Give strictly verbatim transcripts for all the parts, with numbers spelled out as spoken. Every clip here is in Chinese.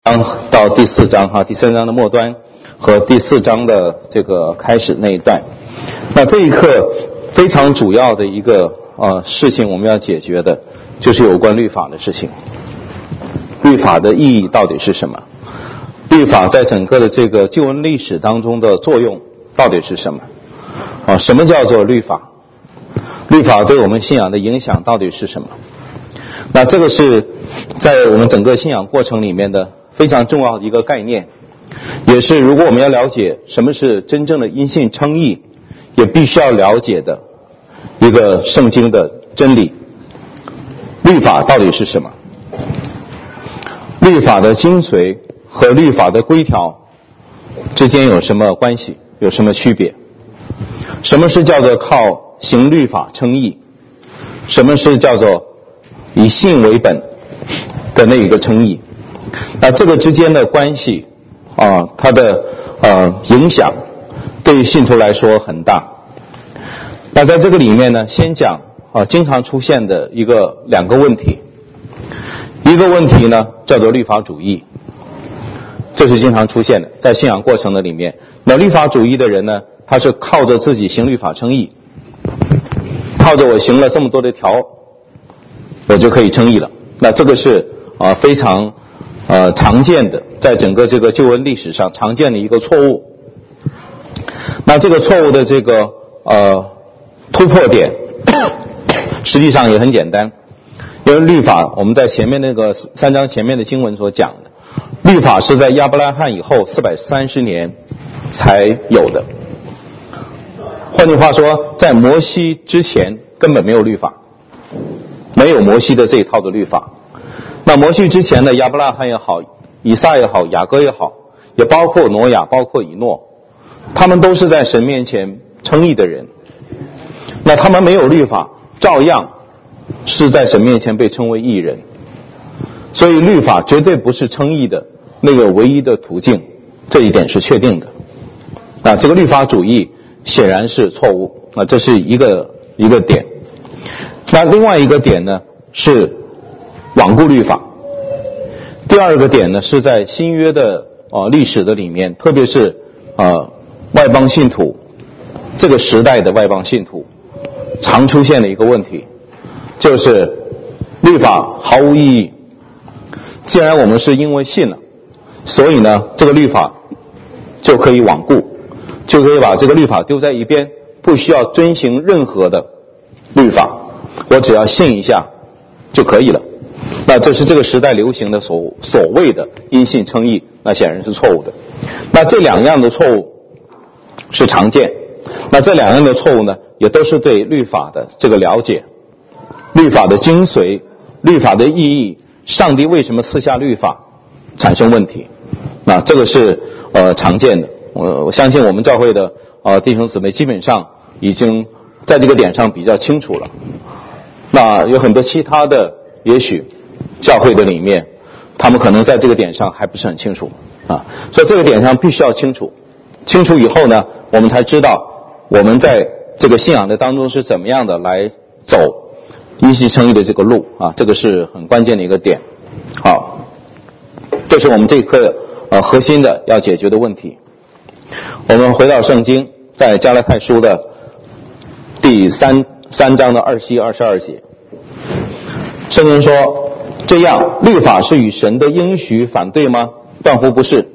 到第四章哈，第三章的末端和第四章的这个开始那一段。那这一课非常主要的一个呃事情，我们要解决的就是有关律法的事情。律法的意义到底是什么？律法在整个的这个救恩历史当中的作用到底是什么？啊，什么叫做律法？律法对我们信仰的影响到底是什么？那这个是在我们整个信仰过程里面的非常重要的一个概念，也是如果我们要了解什么是真正的因信称义，也必须要了解的一个圣经的真理。律法到底是什么？律法的精髓和律法的规条之间有什么关系？有什么区别？什么是叫做靠行律法称义？什么是叫做以信为本的那一个称义？那这个之间的关系啊，它的呃影响对于信徒来说很大。那在这个里面呢，先讲啊经常出现的一个两个问题。一个问题呢叫做律法主义，这是经常出现的，在信仰过程的里面。那律法主义的人呢，他是靠着自己行律法称义，靠着我行了这么多的条，我就可以称义了。那这个是啊、呃、非常呃常见的，在整个这个救恩历史上常见的一个错误。那这个错误的这个呃突破点实际上也很简单，因为律法我们在前面那个三章前面的经文所讲的，律法是在亚伯拉罕以后四百三十年才有的。换句话说，在摩西之前根本没有律法，没有摩西的这一套的律法。那摩西之前的亚伯拉罕也好，以撒也好，雅各也好，也包括挪亚，包括以诺，他们都是在神面前称义的人。那他们没有律法，照样是在神面前被称为义人。所以律法绝对不是称义的那个唯一的途径，这一点是确定的。那这个律法主义显然是错误，那这是一个一个点。那另外一个点呢是罔顾律法。第二个点呢是在新约的呃历史的里面，特别是呃外邦信徒这个时代的外邦信徒常出现的一个问题，就是律法毫无意义。既然我们是因为信了，所以呢这个律法就可以罔顾，就可以把这个律法丢在一边，不需要遵行任何的律法，我只要信一下就可以了。那这是这个时代流行的所所谓的因信称义，那显然是错误的。那这两样的错误是常见，那这两样的错误呢也都是对律法的这个了解，律法的精髓，律法的意义，上帝为什么赐下律法产生问题。那这个是呃常见的。我我相信我们教会的呃弟兄姊妹基本上已经在这个点上比较清楚了。那有很多其他的也许教会的里面，他们可能在这个点上还不是很清楚啊，所以这个点上必须要清楚。清楚以后呢，我们才知道我们在这个信仰的当中是怎么样的来走因信称义的这个路啊，这个是很关键的一个点。好，这是我们这一课呃核心的要解决的问题。我们回到圣经，在加拉太书的第三三章的二十一、二十二节，圣经说：“这样，律法是与神的应许反对吗？断乎不是。”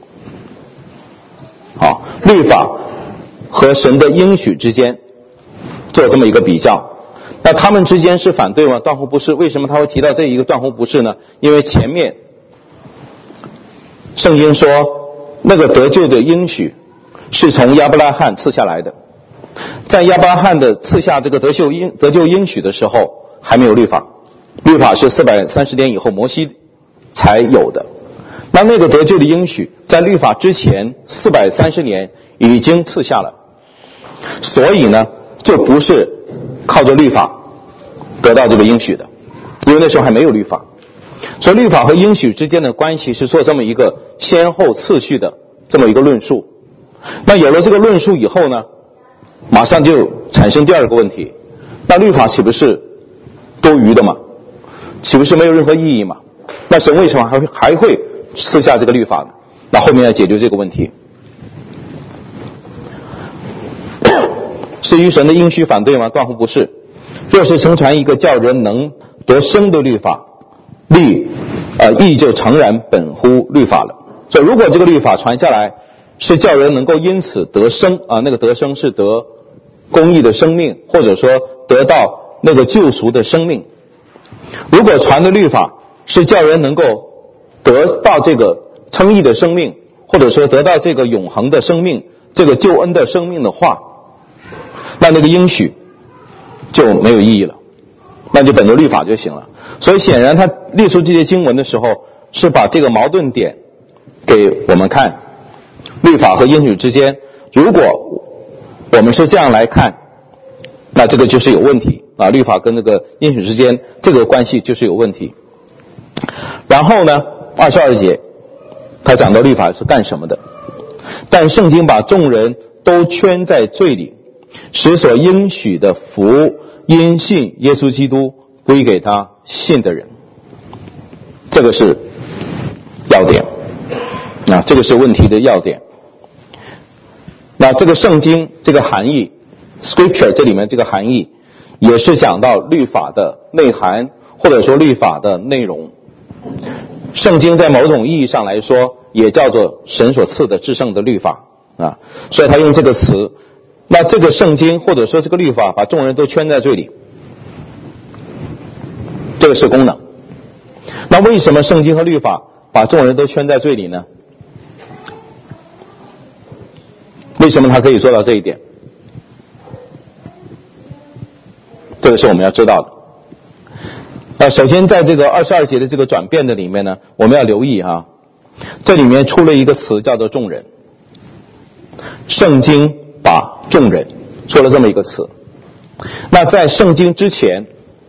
好，律法和神的应许之间做这么一个比较，那他们之间是反对吗？断乎不是。为什么他会提到这一个断乎不是呢？因为前面圣经说那个得救的应许是从亚伯拉罕赐下来的，在亚伯拉罕的赐下这个得救应得救应许的时候还没有律法，律法是四百三十年以后摩西才有的。那那个得救的应许在律法之前四百三十年已经赐下了，所以呢就不是靠着律法得到这个应许的，因为那时候还没有律法。所以律法和应许之间的关系是做这么一个先后次序的这么一个论述。那有了这个论述以后呢，马上就产生第二个问题，那律法岂不是多余的吗？岂不是没有任何意义吗？那神为什么还会还会赐下这个律法呢？那后面要解决这个问题。是与神的应许反对吗？断乎不是。若是生传一个叫人能得生的律法，律呃义就诚然本乎律法了。所以如果这个律法传下来是叫人能够因此得生啊，那个得生是得公义的生命，或者说得到那个救赎的生命。如果传的律法是叫人能够得到这个称义的生命，或者说得到这个永恒的生命，这个救恩的生命的话，那那个应许就没有意义了，那就本着律法就行了。所以显然他列出这些经文的时候，是把这个矛盾点给我们看，律法和应许之间，如果我们是这样来看，那这个就是有问题啊，律法跟这个应许之间这个关系就是有问题。然后呢，二十二节他讲到律法是干什么的，但圣经把众人都圈在罪里，使所应许的福因信耶稣基督归给他信的人。这个是要点啊，这个是问题的要点。那这个圣经这个含义 Scripture 这里面这个含义也是讲到律法的内涵，或者说律法的内容。圣经在某种意义上来说也叫做神所赐的至圣的律法啊，所以他用这个词。那这个圣经或者说这个律法把众人都圈在罪里，这个是功能。那为什么圣经和律法把众人都圈在罪里呢？为什么他可以做到这一点？这个是我们要知道的。呃，首先在这个二十二节的这个转变的里面呢，我们要留意哈，这里面出了一个词叫做众人。圣经把众人说了这么一个词。那在圣经之前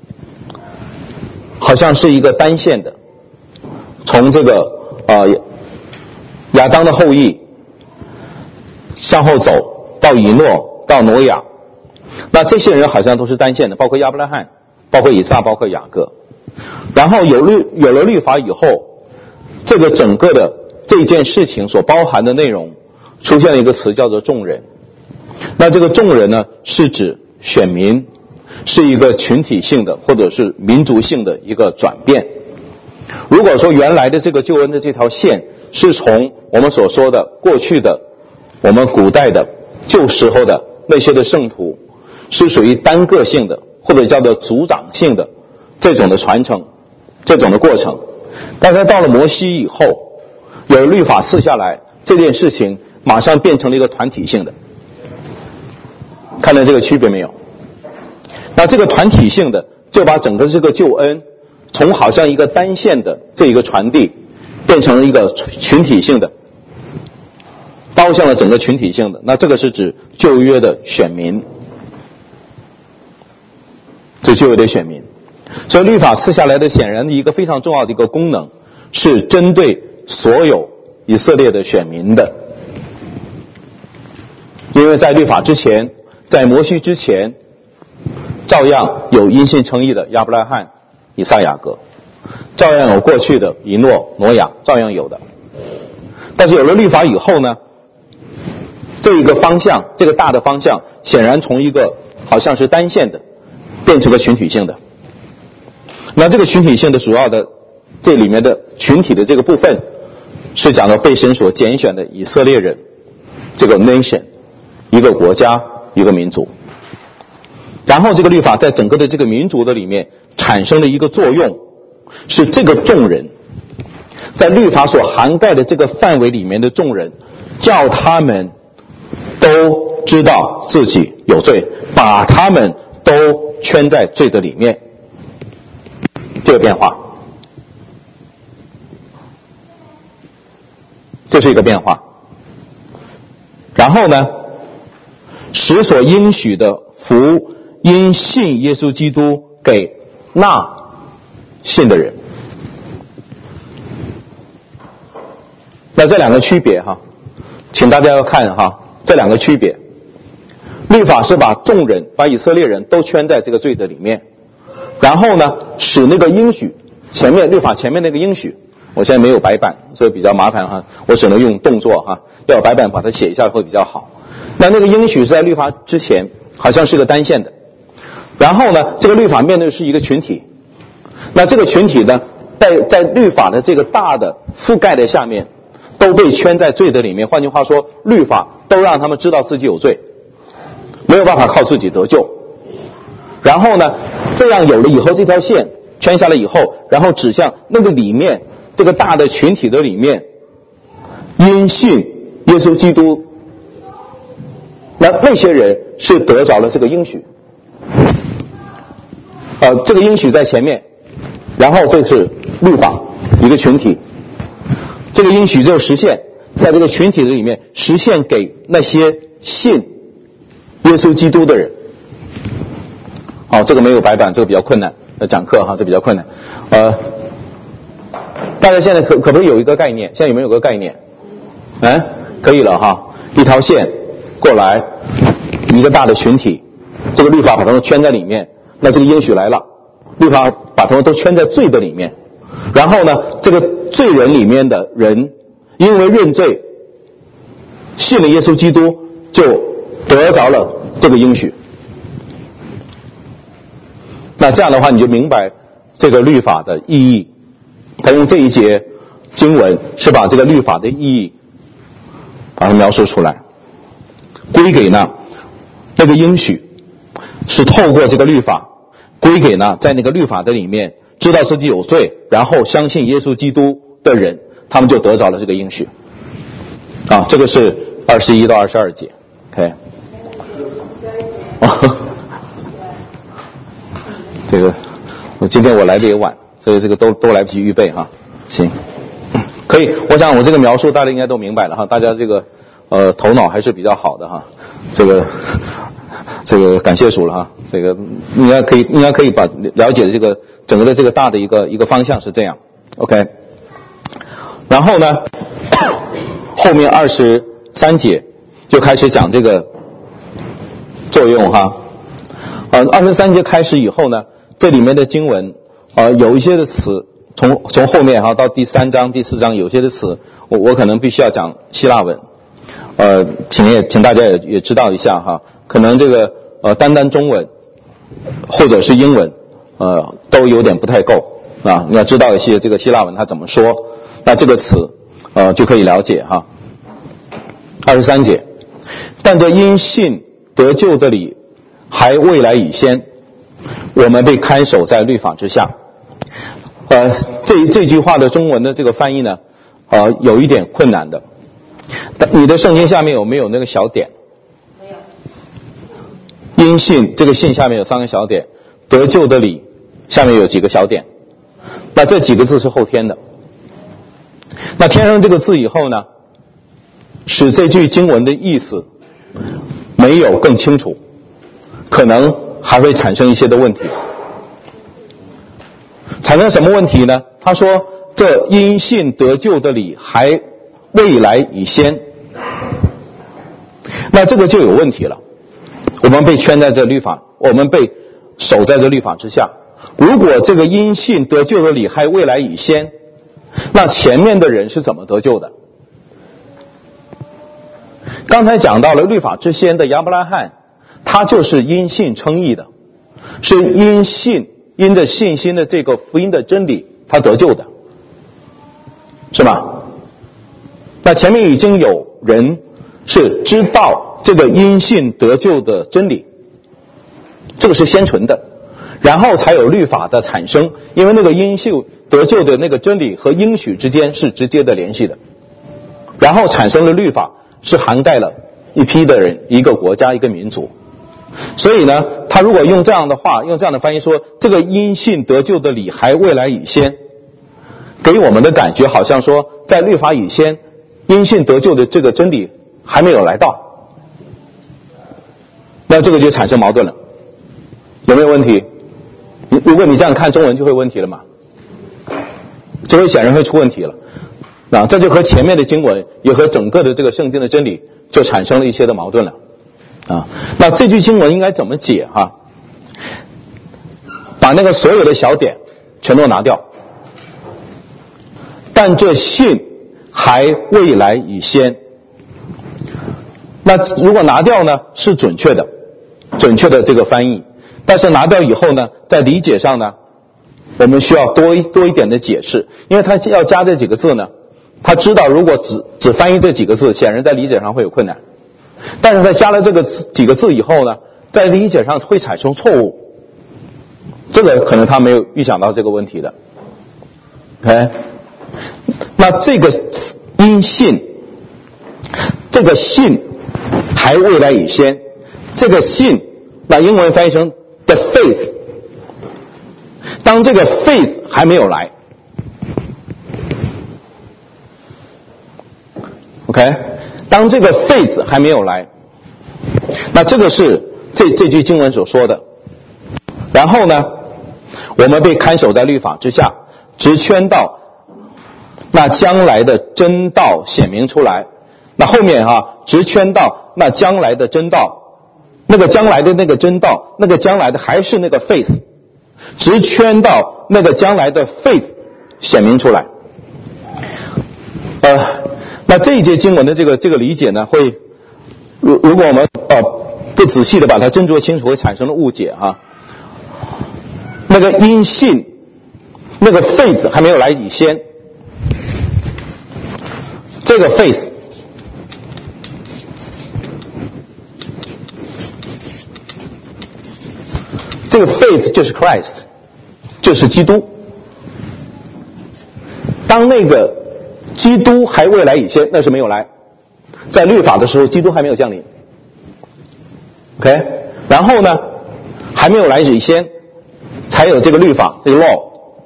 好像是一个单线的，从这个呃亚当的后裔向后走到以诺到挪亚，那这些人好像都是单线的，包括亚伯拉罕，包括以撒，包括雅各。然后有律有了律法以后，这个整个的这件事情所包含的内容出现了一个词叫做众人。那这个众人呢，是指选民，是一个群体性的或者是民族性的一个转变。如果说原来的这个救恩的这条线是从我们所说的过去的我们古代的旧时候的那些的圣徒是属于单个性的或者叫做族长性的这种的传承，这种的过程，但是到了摩西以后，有律法赐下来，这件事情马上变成了一个团体性的。看到这个区别没有？那这个团体性的就把整个这个救恩从好像一个单线的这一个传递变成了一个群体性的，包向了整个群体性的。那这个是指旧约的选民，这旧约的选民。所以律法赐下来的显然的一个非常重要的一个功能是针对所有以色列的选民的。因为在律法之前，在摩西之前，照样有因信称义的亚伯拉罕、以撒、雅各，照样有过去的以诺、挪亚，照样有的。但是有了律法以后呢，这一个方向，这个大的方向显然从一个好像是单线的变成了群体性的。那这个群体性的主要的这里面的群体的这个部分是讲到被神所拣选的以色列人，这个 nation， 一个国家，一个民族。然后这个律法在整个的这个民族的里面产生了一个作用，是这个众人在律法所涵盖的这个范围里面的众人，叫他们都知道自己有罪，把他们都圈在罪的里面。这个变化，这是一个变化。然后呢，使所应许的福因信耶稣基督给那信的人。那这两个区别哈，请大家要看哈，这两个区别。律法是把众人，把以色列人都圈在这个罪的里面，然后呢，使那个应许前面律法前面那个应许我现在没有白板，所以比较麻烦哈，我只能用动作哈，要有白板把它写一下会比较好。那那个应许是在律法之前，好像是个单线的，然后呢，这个律法面对的是一个群体，那这个群体呢，在在律法的这个大的覆盖的下面，都被圈在罪的里面。换句话说，律法都让他们知道自己有罪，没有办法靠自己得救。然后呢，这样有了以后，这条线圈下来以后，然后指向那个里面这个大的群体的里面，因信耶稣基督，那那些人是得着了这个应许。呃，这个应许在前面，然后这是律法一个群体，这个应许就实现在这个群体的里面，实现给那些信耶稣基督的人。好，这个没有白板，这个比较困难，呃，讲课哈，这比较困难。呃，大家现在可可不可以有一个概念？现在有没有个概念？哎，可以了哈，一条线过来，一个大的群体，这个律法把他们圈在里面，那这个应许来了，律法把他们都圈在罪的里面，然后呢，这个罪人里面的人因为认罪，信了耶稣基督，就得着了这个应许。那这样的话，你就明白这个律法的意义。他用这一节经文是把这个律法的意义把它描述出来，归给呢那个应许是透过这个律法归给呢在那个律法的里面知道自己有罪，然后相信耶稣基督的人，他们就得着了这个应许。啊，这个是二十一到二十二节。OK。这个我今天我来的也晚，所以这个都都来不及预备哈。行，可以，我想我这个描述大家应该都明白了哈，大家这个呃头脑还是比较好的哈，这个这个感谢主了哈，这个应该可以应该可以把了解的这个整个的这个大的一个一个方向是这样。 OK， 然后呢后面二十三节就开始讲这个作用哈。呃二十三节开始以后呢，这里面的经文呃有一些的词从从后面哈到第三章第四章有些的词我我可能必须要讲希腊文，呃请也请大家也也知道一下哈，可能这个呃单单中文或者是英文呃都有点不太够啊，你要知道一些这个希腊文它怎么说，那这个词呃就可以了解哈。二十三节，但这因信得救的理还未来以先，我们被看守在律法之下。呃，这这句话的中文的这个翻译呢，呃，有一点困难的。你的圣经下面有没有那个小点？没有。因信这个信下面有三个小点，得救的理下面有几个小点，那这几个字是后天的。那添上这个字以后呢，使这句经文的意思没有更清楚，可能还会产生一些的问题。产生什么问题呢？他说这因信得救的理还未来以先，那这个就有问题了。我们被圈在这律法，我们被守在这律法之下。如果这个因信得救的理还未来以先，那前面的人是怎么得救的？刚才讲到了律法之先的亚伯拉罕，他就是因信称义的，是因信因着信心的这个福音的真理他得救的，是吗？那前面已经有人是知道这个因信得救的真理，这个是先存的，然后才有律法的产生，因为那个因信得救的那个真理和应许之间是直接的联系的，然后产生了律法，是涵盖了一批的人，一个国家，一个民族。所以呢，他如果用这样的话，用这样的翻译说，这个因信得救的理还未来以先，给我们的感觉好像说，在律法以先，因信得救的这个真理还没有来到，那这个就产生矛盾了，有没有问题？如果你这样看中文就会问题了嘛，就会显然会出问题了。那这就和前面的经文也和整个的这个圣经的真理就产生了一些的矛盾了啊。那这句经文应该怎么解哈？把那个所有的小点全都拿掉， 但这信还未来已先。那如果拿掉呢，是准确的，准确的这个翻译。但是拿掉以后呢，在理解上呢，我们需要多一多一点的解释，因为他要加这几个字呢，他知道如果只只翻译这几个字，显然在理解上会有困难。但是他加了这个几个字以后呢，在理解上会产生错误，这个可能他没有预想到这个问题的。OK， 那这个因信，这个信还未来已先，这个信，那英文翻译成 the faith。当这个 faith 还没有来 ，OK， 当这个 faith 还没有来，那这个是这这句经文所说的。然后呢，我们被看守在律法之下，直圈到那将来的真道显明出来。那后面哈、啊，直圈到那将来的真道，那个将来的那个真道，那个将来的还是那个 faith， 直圈到那个将来的 faith 显明出来。呃，那这一节经文的这个这个理解呢，会如如果我们呃不仔细的把它斟酌清楚，会产生了误解哈、啊。那个因信，那个 faith 还没有来以先，这个 faith。这个 faith 就是 Christ， 就是基督。当那个基督还未来以先，那是没有来，在律法的时候基督还没有降临 OK， 然后呢还没有来以先才有这个律法，这个 law，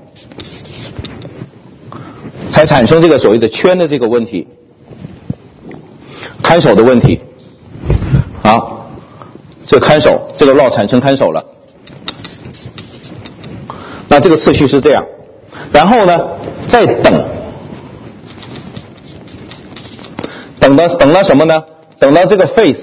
才产生这个所谓的圈的这个问题，看守的问题。好，这个看守，这个 law 产生看守了。那这个次序是这样，然后呢再等，等到等到什么呢？等到这个 faith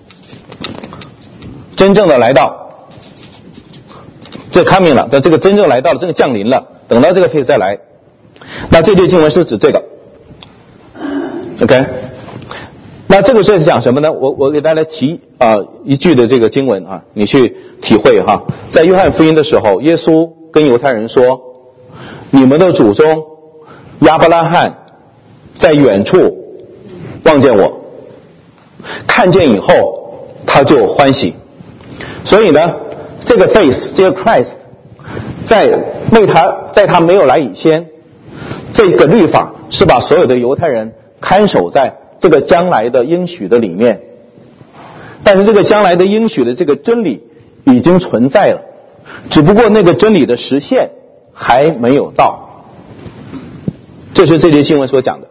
真正的来到，这 coming 了，这个真正来到了，这个降临了，等到这个 faith 再来。那这句经文是指这个 OK， 那这个是讲什么呢？我我给大家提啊、呃、一句的这个经文啊，你去体会哈。在约翰福音的时候，耶稣跟犹太人说，你们的祖宗亚伯拉罕在远处望见我，看见以后他就欢喜。所以呢，这个 faith， 这个 Christ 在为他在他没有来以前，这个律法是把所有的犹太人看守在这个将来的应许的里面，但是这个将来的应许的这个真理已经存在了，只不过那个真理的实现还没有到。这是这节经文所讲的。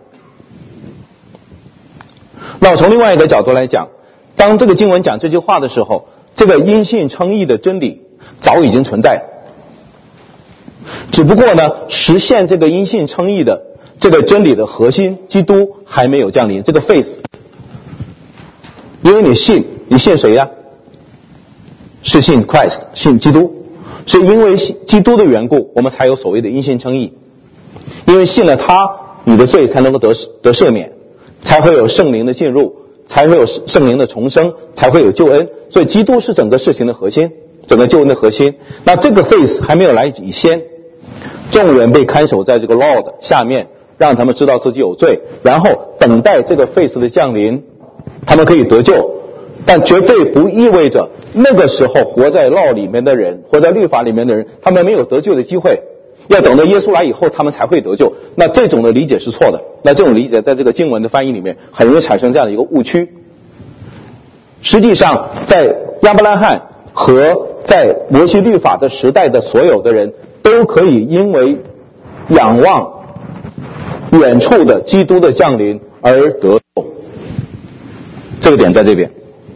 那我从另外一个角度来讲，当这个经文讲这句话的时候，这个因信称义的真理早已经存在了，只不过呢，实现这个因信称义的这个真理的核心基督还没有降临，这个 faith。 因为你信，你信谁呀？是信 Christ， 信基督。是因为基督的缘故，我们才有所谓的因信称义。因为信了他，你的罪才能够得得赦免，才会有圣灵的进入，才会有圣灵的重生，才会有救恩。所以基督是整个事情的核心，整个救恩的核心。那这个 faith 还没有来以先，众人被看守在这个 law 的下面，让他们知道自己有罪，然后等待这个 faith 的降临，他们可以得救。但绝对不意味着那个时候活在 law 里面的人，活在律法里面的人，他们没有得救的机会，要等到耶稣来以后他们才会得救。那这种的理解是错的，那这种理解在这个经文的翻译里面很容易产生这样的一个误区。实际上在亚伯拉罕和在摩西律法的时代的所有的人都可以因为仰望远处的基督的降临而得救，这个点在这边。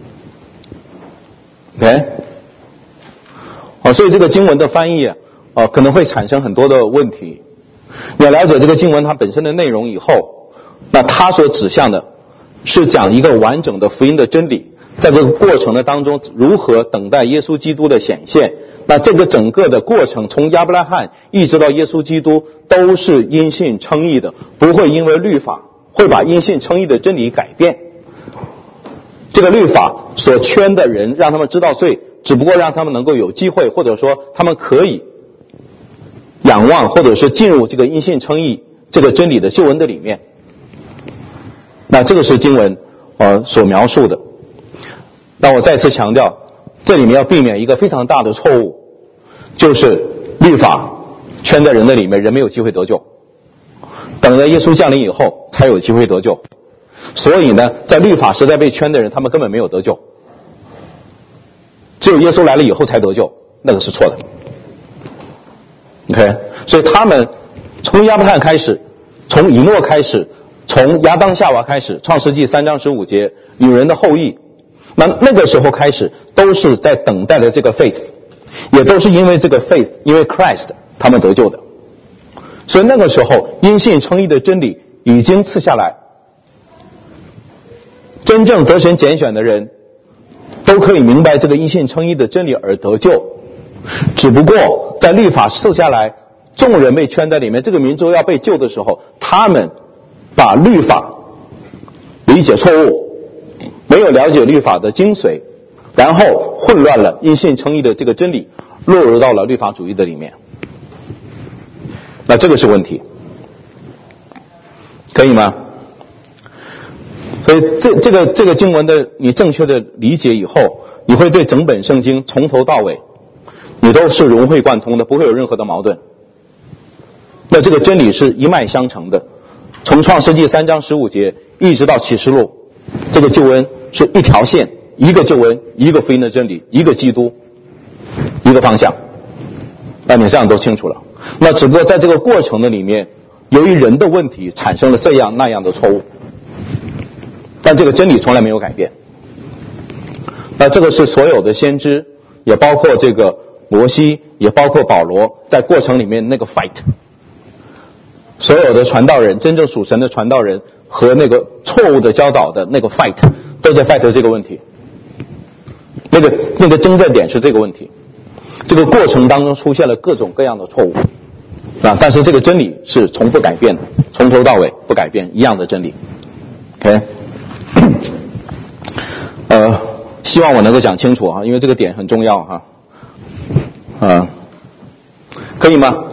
OK， 哦，所以这个经文的翻译啊，哦，可能会产生很多的问题。你要了解这个经文它本身的内容以后，那它所指向的是讲一个完整的福音的真理，在这个过程的当中如何等待耶稣基督的显现， 那这个整个的过程，从亚伯拉罕一直到耶稣基督，都是因信称义的，不会因为律法会把因信称义的真理改变。这个律法所圈的人，让他们知道罪，只不过让他们能够有机会，或者说他们可以仰望，或者是进入这个因信称义这个真理的救恩的里面。那这个是经文呃所描述的。那我再次强调，这里面要避免一个非常大的错误，就是律法圈在人的里面，人没有机会得救，等着耶稣降临以后才有机会得救。所以呢，在律法时代被圈的人，他们根本没有得救，只有耶稣来了以后才得救，那个是错的。OK， 所以他们从亚伯拉罕开始，从以诺开始，从亚当夏娃开始，创世纪三章十五节，女人的后裔，那那个时候开始都是在等待的这个 faith， 也都是因为这个 faith， 因为 Christ 他们得救的。所以那个时候因信称义的真理已经赐下来，真正得神拣选的人都可以明白这个因信称义的真理而得救。只不过在律法赐下来，众人被圈在里面，这个民族要被救的时候，他们把律法理解错误，没有了解律法的精髓，然后混乱了因信称义的这个真理，落入到了律法主义的里面。那这个是问题，可以吗？所以这这个这个经文的你正确的理解以后，你会对整本圣经从头到尾你都是融会贯通的，不会有任何的矛盾。那这个真理是一脉相承的，从创世纪三章十五节一直到启示录，这个救恩是一条线，一个救恩，一个福音的真理，一个基督，一个方向。那你这样都清楚了。那只不过在这个过程的里面，由于人的问题产生了这样那样的错误，但这个真理从来没有改变。那这个是所有的先知，也包括这个摩西，也包括保罗，在过程里面那个 fight， 所有的传道人，真正属神的传道人和那个错误的教导的那个 fight， 都在 fight 这个问题。那个那个争战点是这个问题。这个过程当中出现了各种各样的错误啊，但是这个真理是从不改变的，从头到尾不改变，一样的真理。OK， 呃，希望我能够讲清楚啊，因为这个点很重要哈。啊，可以吗？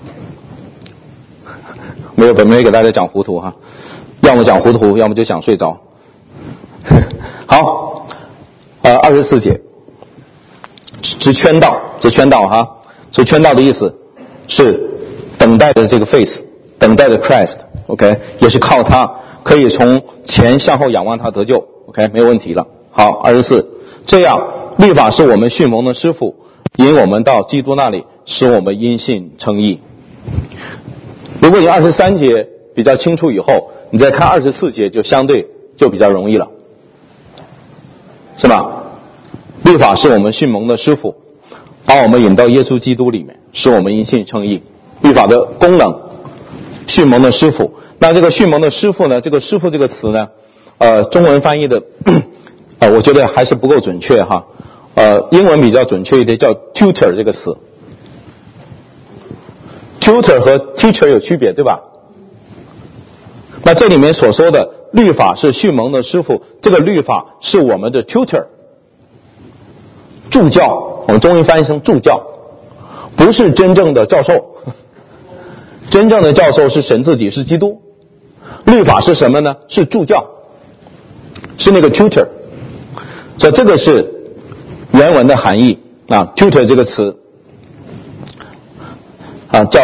没有，本没给大家讲糊涂哈，要么讲糊涂，要么就讲睡着。好，呃，二十四节。直圈道，直圈道哈，直圈道的意思是等待的这个 face， 等待的 Christ，OK， 也是靠他可以从前向后仰望他得救 ，OK， 没有问题了。好，二十四，这样律法是我们训蒙的师傅，引我们到基督那里，使我们因信称义。如果你二十三节比较清楚以后，你再看二十四节就相对就比较容易了，是吧？律法是我们训蒙的师傅，把我们引到耶稣基督里面，使我们因信称义。律法的功能，训蒙的师傅。那这个训蒙的师傅呢，这个师傅这个词呢，呃，中文翻译的，呃，我觉得还是不够准确哈。呃，英文比较准确一点，叫 tutor 这个词。tutor 和 teacher 有区别，对吧？那这里面所说的律法是训蒙的师傅，这个律法是我们的 tutor。助教，我们中文翻译成助教，不是真正的教授。真正的教授是神自己，是基督。律法是什么呢？是助教，是那个 tutor。所以这个是原文的含义啊 ，tutor 这个词啊叫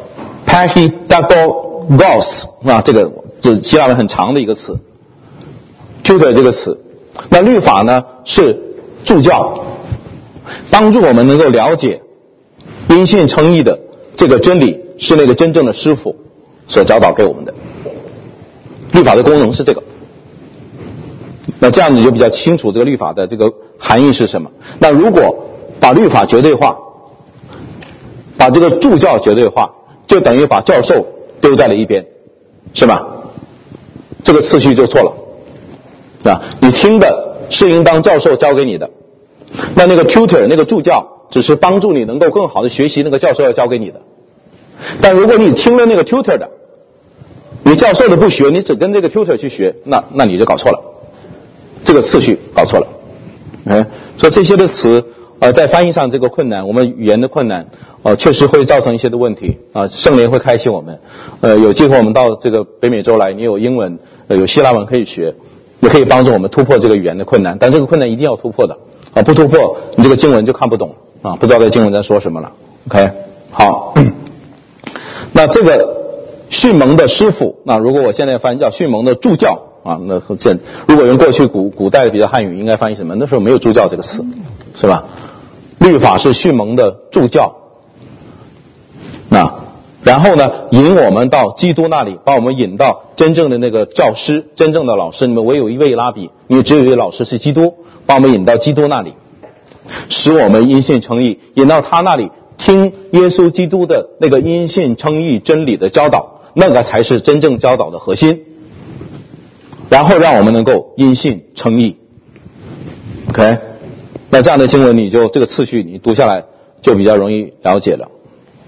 pahidagogos 啊，这个这希腊文很长的一个词 ，tutor 这个词。那律法呢是助教。帮助我们能够了解因信称义的这个真理，是那个真正的师傅所教导给我们的。律法的功能是这个。那这样你就比较清楚这个律法的这个含义是什么。那如果把律法绝对化，把这个助教绝对化，就等于把教授丢在了一边，是吧？这个次序就错了，是吧？你听的是应当教授教给你的。那那个 tutor 那个助教只是帮助你能够更好的学习那个教授要教给你的。但如果你听了那个 tutor 的，你教授的不学，你只跟这个 tutor 去学，那那你就搞错了，这个次序搞错了。哎，所以这些的词呃在翻译上这个困难，我们语言的困难呃确实会造成一些的问题啊、呃。圣灵会开启我们，呃有机会我们到这个北美洲来，你有英文呃有希腊文可以学，也可以帮助我们突破这个语言的困难，但这个困难一定要突破的啊，不突破你这个经文就看不懂啊，不知道这经文在说什么了。OK， 好。那这个迅猛的师傅，那如果我现在翻译叫迅猛的助教啊，那这如果用过去古古代的比较汉语应该翻译什么？那时候没有助教这个词，是吧？律法是迅猛的助教，那然后呢，引我们到基督那里，把我们引到真正的那个教师，真正的老师。你们唯有一位拉比，因为只有一位老师是基督，把我们引到基督那里，使我们因信称义，引到他那里。听耶稣基督的那个因信称义真理的教导，那个才是真正教导的核心，然后让我们能够因信称义。 OK， 那这样的经文你就这个次序你读下来就比较容易了解了。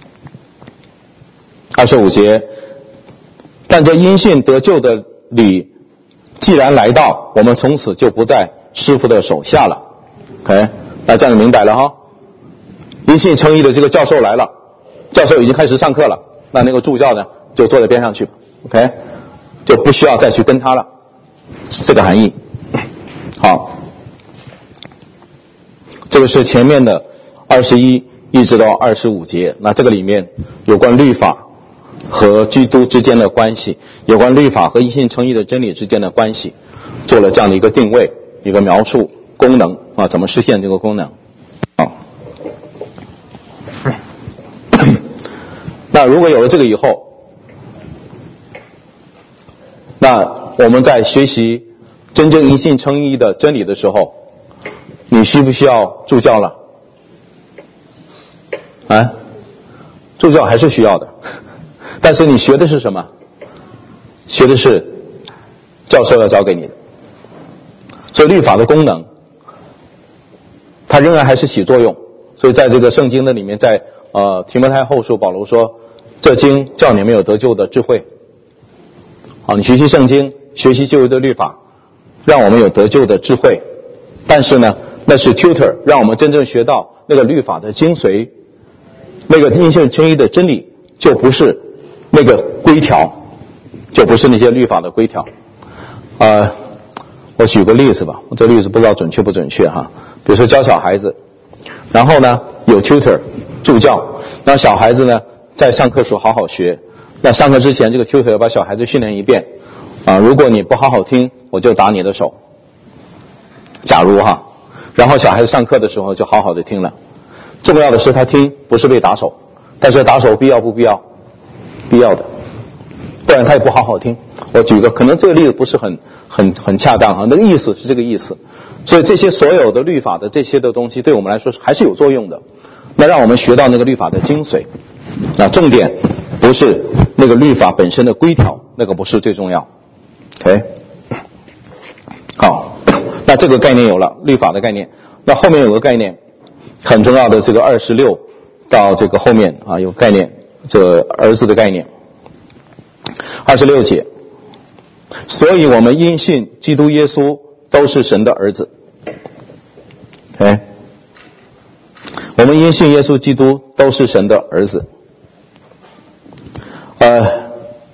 二十五节，但这因信得救的理既然来到，我们从此就不在师傅的手下了。 OK， 那这样就明白了哈。因信称义的这个教授来了，教授已经开始上课了，那那个助教呢就坐在边上去 OK， 就不需要再去跟他了，是这个含义。好，这个是前面的二十一一直到二十五节，那这个里面有关律法和基督之间的关系，有关律法和因信称义的真理之间的关系，做了这样的一个定位，一个描述功能啊，怎么实现这个功能。好，那如果有了这个以后，那我们在学习真正因信称义的真理的时候，你需不需要助教了？啊，助教还是需要的，但是你学的是什么？学的是教授要教给你的，所以律法的功能它仍然还是起作用。所以在这个圣经的里面，在呃提摩太后书保罗说，这经叫你们有得救的智慧。好，你学习圣经，学习旧约的律法，让我们有得救的智慧。但是呢，那是 tutor， 让我们真正学到那个律法的精髓，那个因信称义的真理，就不是那个规条，就不是那些律法的规条。呃，我举个例子吧，我这例子不知道准确不准确哈。比如说教小孩子，然后呢有 tutor 助教，那小孩子呢在上课时候好好学，那上课之前这个 tutor 要把小孩子训练一遍啊，如果你不好好听，我就打你的手。假如哈，然后小孩子上课的时候就好好的听了。重要的是他听，不是被打手，但是打手必要不必要？必要的，不然他也不好好听。我举个，可能这个例子不是很很很恰当哈，那个意思是这个意思。所以这些所有的律法的这些的东西，对我们来说还是有作用的。那让我们学到那个律法的精髓。那重点不是那个律法本身的规条，那个不是最重要。OK， 好，那这个概念有了，律法的概念。那后面有个概念很重要的，这个二十六到这个后面啊有概念，这个儿子的概念。二十六节，所以我们因信基督耶稣都是神的儿子。OK， 我们因信耶稣基督都是神的儿子。呃，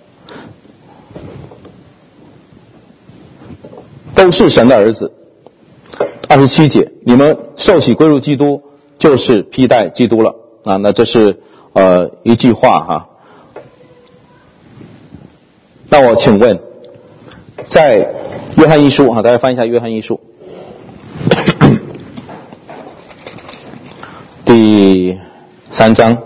都是神的儿子。二十七节，你们受洗归入基督，就是披戴基督了啊。那这是呃一句话哈。那我请问，在约翰一书啊，大家翻一下约翰一书第三章。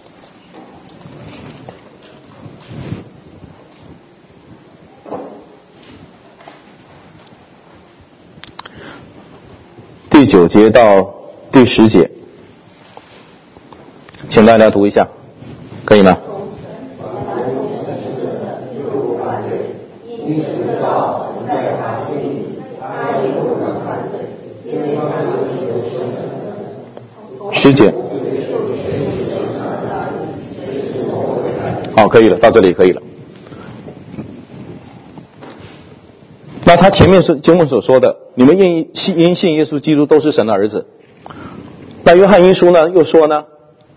第九节到第十节，请大家读一下，可以吗？ 十节。好，可以了，到这里可以了。那他前面是经文所说的，你们因因信耶稣基督都是神的儿子。那约翰一书呢又说呢，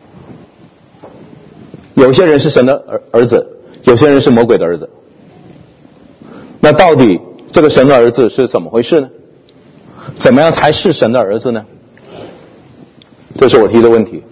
有些人是神的儿儿子，有些人是魔鬼的儿子。那到底这个神的儿子是怎么回事呢？怎么样才是神的儿子呢？这是我提的问题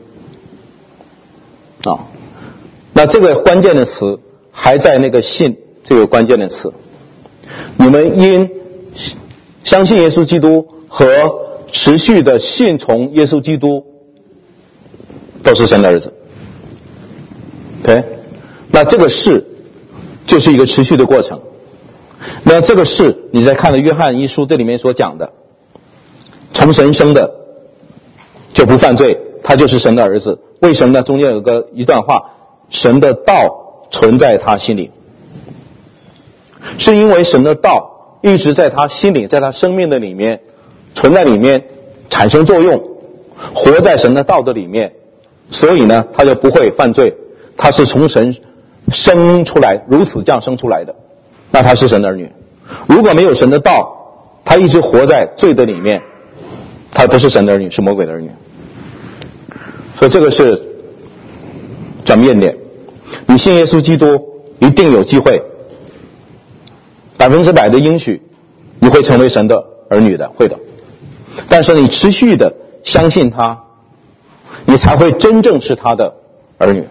啊。那这个关键的词还在那个信这个关键的词，你们因相信耶稣基督和持续的信从耶稣基督都是神的儿子。 OK， 那这个是就是一个持续的过程。那这个是你在看了约翰一书这里面所讲的，从神生的就不犯罪，他就是神的儿子。为什么呢？中间有个一段话，神的道存在他心里，是因为神的道一直在他心里，在他生命的里面存在里面产生作用，活在神的道的里面，所以呢他就不会犯罪。他是从神生出来，如此降生出来的，那他是神的儿女。如果没有神的道，他一直活在罪的里面，他不是神的儿女，是魔鬼的儿女。所以这个是转变点。你信耶稣基督，一定有机会，百分之百的应许，你会成为神的儿女的，会的。但是你持续的相信他，你才会真正是他的儿女。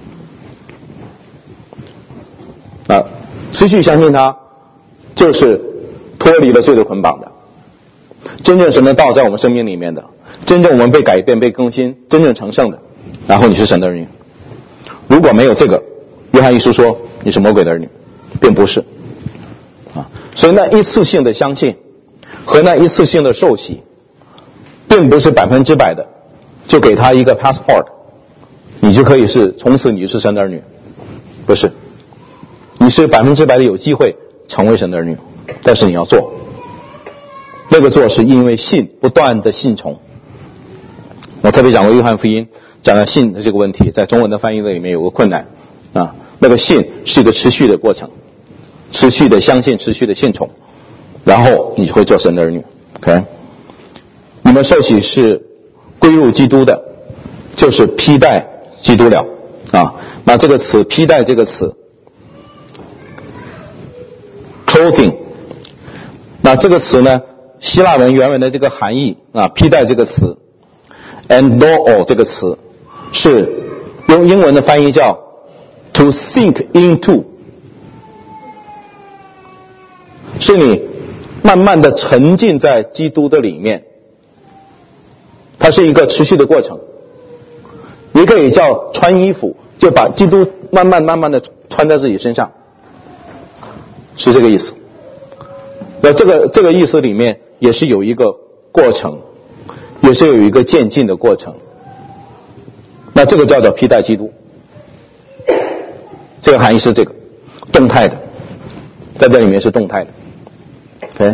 啊，持续相信他，就是脱离了罪的捆绑的。真正神的道在我们生命里面的，真正我们被改变、被更新、真正成圣的，然后你是神的儿女。如果没有这个，约翰一书说你是魔鬼的儿女，并不是。啊，所以那一次性的相信和那一次性的受洗，并不是百分之百的就给他一个 passport， 你就可以是从此你是神的儿女，不是。你是百分之百的有机会成为神的儿女，但是你要做，那个做是因为信，不断的信从。我特别讲过约翰福音，讲了信的这个问题，在中文的翻译的里面有个困难啊，那个信是一个持续的过程，持续的相信，持续的信从，然后你就会做神的儿女。OK， 你们受洗是归入基督的，就是披戴基督了啊。那这个词披戴这个词 clothing， 那这个词呢，希腊文原文的这个含义啊，披戴这个词 endoo 这个词是用英文的翻译叫 to sink into， 是你慢慢的沉浸在基督的里面，它是一个持续的过程。你可以叫穿衣服，就把基督慢慢慢慢的穿在自己身上，是这个意思。那这个这个意思里面也是有一个过程，也是有一个渐进的过程。那这个叫做披戴基督，这个含义是这个动态的，在这里面是动态的。OK，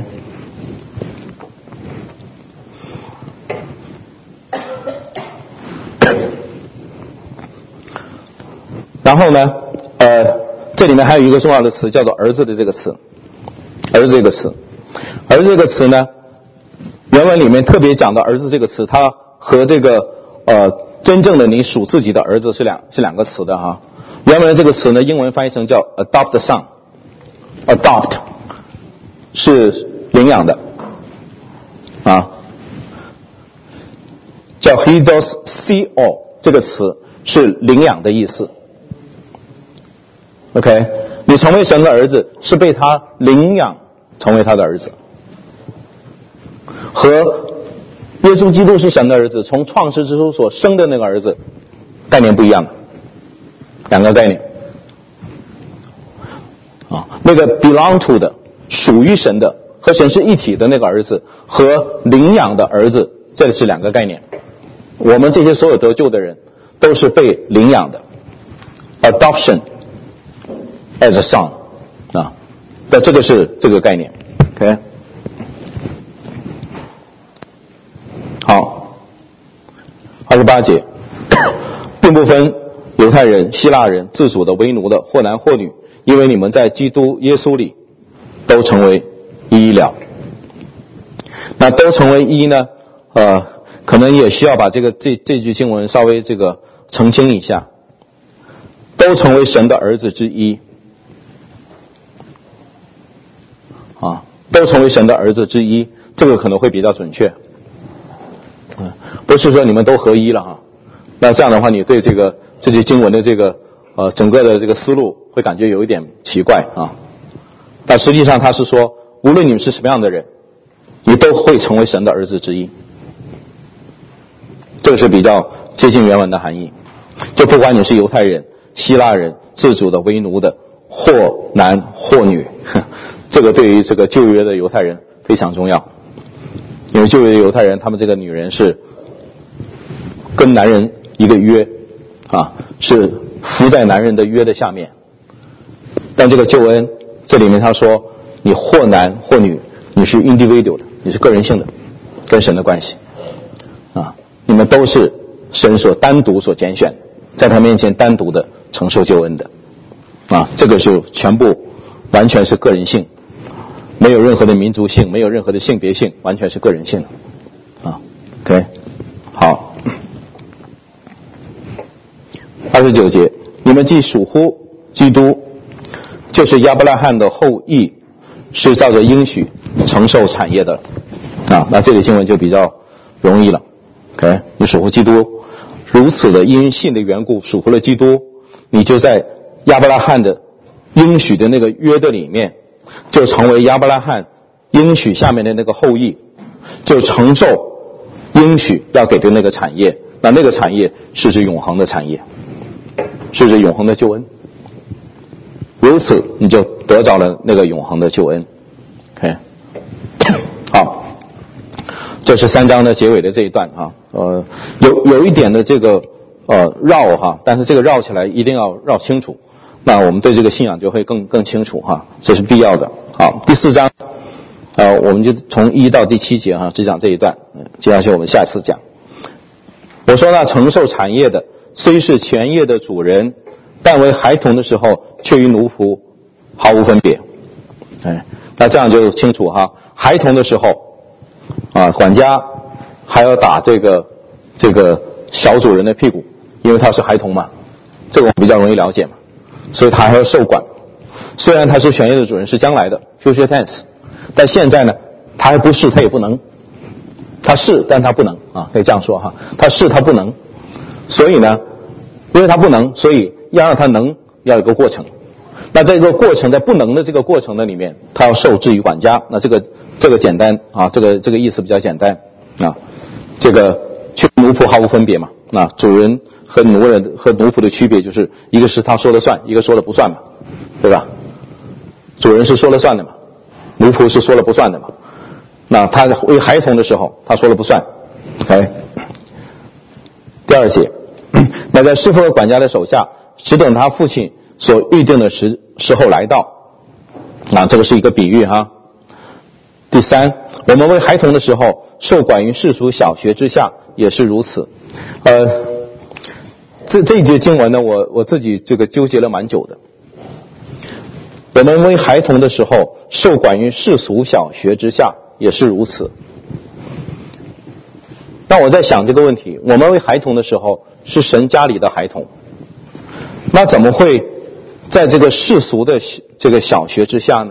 然后呢，呃，这里面还有一个重要的词叫做儿子的这个词，儿子这个词，儿子这个词呢，原文里面特别讲到儿子这个词，它和这个呃真正的你属自己的儿子是两是两个词的哈。原文的这个词呢，英文翻译成叫 adopt son，adopt 是领养的啊，叫 hidosio 这个词是领养的意思。OK， 你成为神的儿子是被他领养成为他的儿子，和耶稣基督是神的儿子，从创世之初所生的那个儿子概念不一样的，两个概念啊，那个 belong to 的属于神的和神是一体的那个儿子和领养的儿子，这是两个概念。我们这些所有得救的人都是被领养的 adoption as a son 啊，但这个是这个概念。 OK， 好，好， 二十八节，并不分犹太人、希腊人、自主的、为奴的，或男或女，因为你们在基督耶稣里都成为一了。那都成为一呢，呃，可能也需要把这个这这句经文稍微这个澄清一下。都成为神的儿子之一，啊，都成为神的儿子之一，这个可能会比较准确。嗯，不是说你们都合一了哈，那这样的话，你对这个这句经文的这个呃整个的这个思路会感觉有一点奇怪啊。但实际上他是说，无论你们是什么样的人，你都会成为神的儿子之一。这个是比较接近原文的含义，就不管你是犹太人、希腊人、自主的、为奴的，或男或女，这个对于这个旧约的犹太人非常重要，因为旧约的犹太人，他们这个女人是跟男人一个约啊，是服在男人的约的下面。但这个救恩这里面他说，你或男或女，你是 individual 的，你是个人性的，跟神的关系啊，你们都是神所单独所拣选，在他面前单独的承受救恩的啊，这个就全部完全是个人性，没有任何的民族性，没有任何的性别性，完全是个人性的啊。OK， 好，二十九节，你们既属乎基督，就是亚伯拉罕的后裔，是照着应许承受产业的啊。那这个经文就比较容易了。OK， 你属乎基督，如此的因信的缘故属乎了基督，你就在亚伯拉罕的应许的那个约的里面，就成为亚伯拉罕应许下面的那个后裔，就承受应许要给的那个产业。那那个产业是指永恒的产业，是指永恒的救恩。如此你就得着了那个永恒的救恩。 OK， 好，这是三章的结尾的这一段啊，呃，有有一点的这个呃绕哈，但是这个绕起来一定要绕清楚，那我们对这个信仰就会更更清楚哈，这是必要的。好，第四章，呃，我们就从一到第七节哈，只讲这一段，接下去我们下次讲。我说那承受产业的，虽是全业的主人，但为孩童的时候，却与奴仆毫无分别。哎，那这样就清楚哈。孩童的时候，啊，管家还要打这个这个小主人的屁股，因为他是孩童嘛，这个我们比较容易了解嘛，所以他还要受管。虽然他是全业的主人，是将来的 future tense， 但现在呢，他还不是，他也不能。他是，但他不能啊，可以这样说哈，他是他不能，所以呢，因为他不能，所以要让他能，要有个过程。那这个过程，在不能的这个过程的里面，他要受制于管家。那这个这个简单啊，这个这个意思比较简单啊。这个去奴仆毫无分别嘛。啊，主人和奴人和奴仆的区别就是一个是他说了算，一个说了不算嘛，对吧？主人是说了算的嘛，奴仆是说了不算的嘛。那他为孩童的时候，他说了不算。OK， 第二节，那在师傅和管家的手下，只等他父亲所预定的时时候来到。啊，这个是一个比喻哈。第三，我们为孩童的时候，受管于世俗小学之下，也是如此。呃，这这一节经文呢，我我自己这个纠结了蛮久的。我们为孩童的时候，受管于世俗小学之下，也是如此。那我在想这个问题，我们为孩童的时候是神家里的孩童，那怎么会在这个世俗的这个小学之下呢？